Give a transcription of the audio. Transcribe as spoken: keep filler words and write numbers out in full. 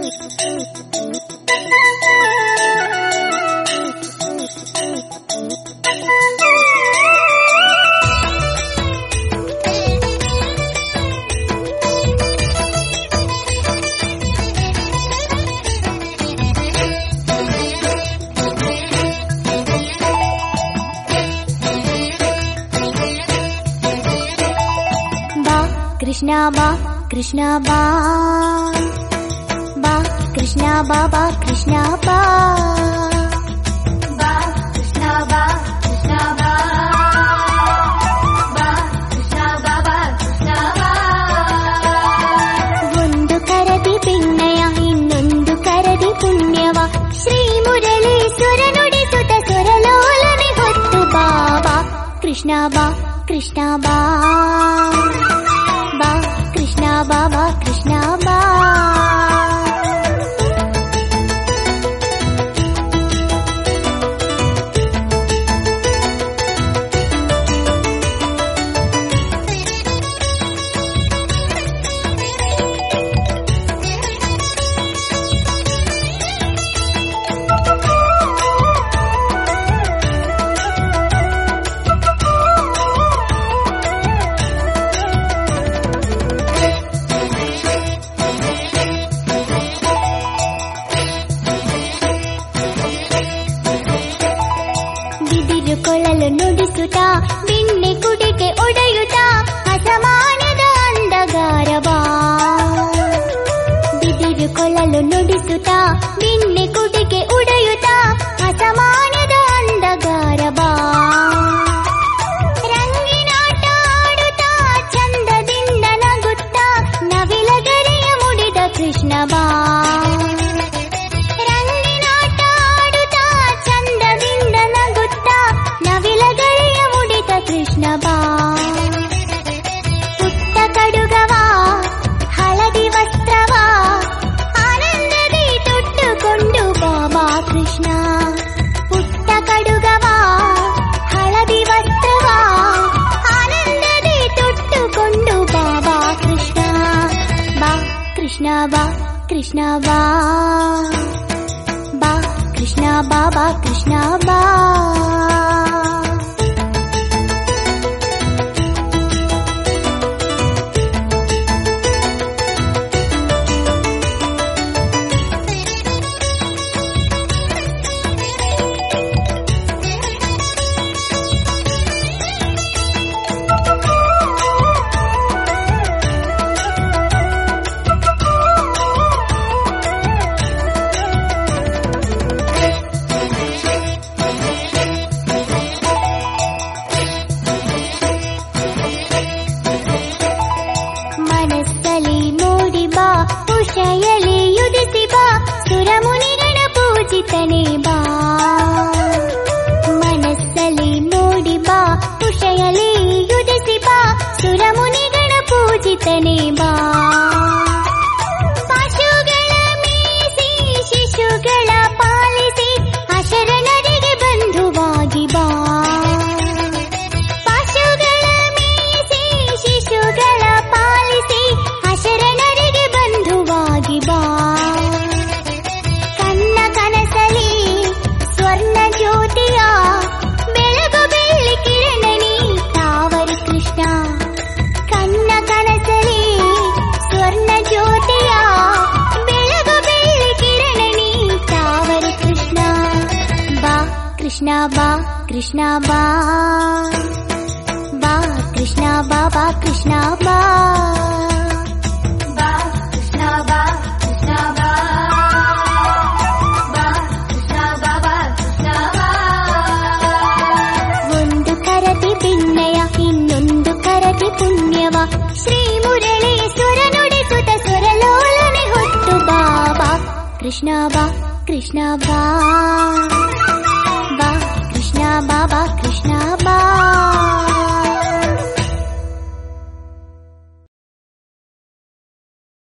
ಕೃಷ್ಣ ಬಾ ಕೃಷ್ಣ ಬಾ ಬಾ ಕೃಷ್ಣ ಬಾ ಬಾ ಕೃಷ್ಣ ಬಾ ಬಾ ಕೃಷ್ಣ ಬಾ ಕೃಷ್ಣ ಬಾ ಬಾ ಕೃಷ್ಣ ಬಾ ಬಾ ಕೃಷ್ಣ ಬಾ. ಒಂದು ಕರದಿ ಪಿಣ್ಣಯ ಇನ್ನೊಂದು ಕರದಿ ಪುಣ್ಯವ ಶ್ರೀ ಮುರಳೀಶ್ವರ ನುಡಿಸುತ್ತ ಸ್ವರಲೋಲನೆ ಹೊತ್ತು ಬಾಬಾ ಕೃಷ್ಣ ಬಾ ಕೃಷ್ಣ ಬಾ ಬಾ ಕೃಷ್ಣ ಬಾಬಾ ಕೃಷ್ಣ ಬಾ. ಕೊಳಲು ನುಡಿಸುತ್ತ ಬಿಣ್ಣೆ ಕುಡಿಕೆ ಒಡೆಯುತ್ತ ಅಸಮಾನದ ಅಂದಗಾರ ಬಾ. ಬಿದಿರು ಕೊಳಲು ನುಡಿಸುತ್ತ ಬಿಣ್ಣೆ ಕುಡಿಕೆ ಒಡೆಯುತ್ತ ಅಸಮಾನದ ಅಂದಗಾರ ಬಾ. ರಂಗಿನಾಟ ಆಡುತ್ತ ಚಂದದಿಂದ ನಗುತ್ತ ನವಿಲಗರೆಯ ಮುಡಿದ ಕೃಷ್ಣ ಬಾ. ಕೃಷ್ಣ ಬಾ. ಪುಟ್ಟ ಕಡುಗವ ಹಳದಿ ವಸ್ತ್ರವ ಆನಂದದಿ ತೊಟ್ಟುಕೊಂಡು ಬಾಬಾ ಕೃಷ್ಣ. ಪುಟ್ಟ ಕಡುಗವ ಹಳದಿ ವಸ್ತ್ರವ ಆನಂದದಿ ತೊಟ್ಟುಕೊಂಡು ಬಾಬಾ ಕೃಷ್ಣ ಬಾ ಕೃಷ್ಣ ಬಾ ಕೃಷ್ಣ ಬಾ ಬಾ ಕೃಷ್ಣ ಬಾಬಾ ಕೃಷ್ಣ ಬಾ. ಮನಸ್ಸಲಿ ಮೂಡಿ ಬಾ ಉಷಯಲಿ ಯುದಿಸಿ ಬಾ ಸುರಮುನಿಗಳ ಪೂಜಿತನೇ ಬಾ. ಮನಸ್ಸಲಿ ಮೂಡಿ ಬಾ ಉಷಯಲಿ ಯುದಿಸಿ ಬಾ ಸುರಮುನಿಗಳ ಪೂಜಿತನೇ ಬಾ. ಪಶುಗಳ ಮೀಸಿ ಶಿಶುಗಳ ಪಾಲಿಸಿ ಅಶರಣರಿಗೆ ಬಂಧುವಾಗಿ ಬಾ. ಪಶುಗಳ ಮೀಸಿ ಶಿಶುಗಳ ಪಾಲಿಸಿ ಅಶರಣರಿಗೆ ಬಂಧುವಾಗಿ ಬಾ. ಕನ್ನ ಕನಸಲಿ ಸ್ವರ್ಣ ಜ್ಯೋತಿಯ ಬೆಳಗು ಬೆಳ್ಳಿ ಕಿರಣನಿ ತಾವರಿ ಕೃಷ್ಣ. ಕನ್ನ ಕನಸಲಿ ಸ್ವರ್ಣ ಜ್ಯೋತಿಯ ಬೆಳಗು ಬೆಳ್ಳಿ ಕಿರಣನಿ ತಾವರಿ ಕೃಷ್ಣ ಬಾ ಕೃಷ್ಣ ಬಾ ಕೃಷ್ಣ ಬಾ ಬಾ ಕೃಷ್ಣ ಬಾಬಾ ಕೃಷ್ಣ ಬಾ. ಬಾ ಕೃಷ್ಣ ಬಾ ಕೃಷ್ಣ ಬಾ ಬಾ ಕೃಷ್ಣ ಬಾಬಾ ಕೃಷ್ಣ ಬಾ. ಒಂದು ಕರದಿ ಬಿಣ್ಣೆಯ ಇನ್ನೊಂದು ಕರದಿ ಪುಣ್ಯವ ಶ್ರೀ ಮುರಳೀಶ್ವರ ನುಡಿಸುತ್ತ ಸ್ವರಲೋಲನೆ ಹೊತ್ತು ಬಾಬಾ ಕೃಷ್ಣ ಬಾ ಕೃಷ್ಣ ಬಾ ಬಾ ಕೃಷ್ಣ ಬಾಬಾ ಕೃಷ್ಣ ಬಾ.